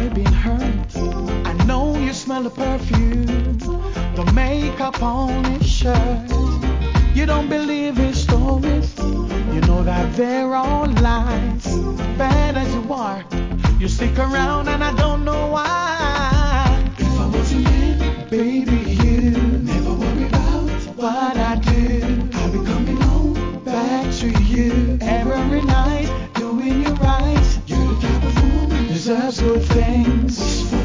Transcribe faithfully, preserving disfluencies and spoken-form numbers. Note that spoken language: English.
boy been hurt. I know you smell the perfume, the makeup on his shirt. You don't believe his stories, you know that they're all lies. Bad as you are, you stick around and I don't know why. If I wasn't here, baby, you never worry about what I do. I'll be coming home back to you every night, doing you right. You're the type of woman deserves good things.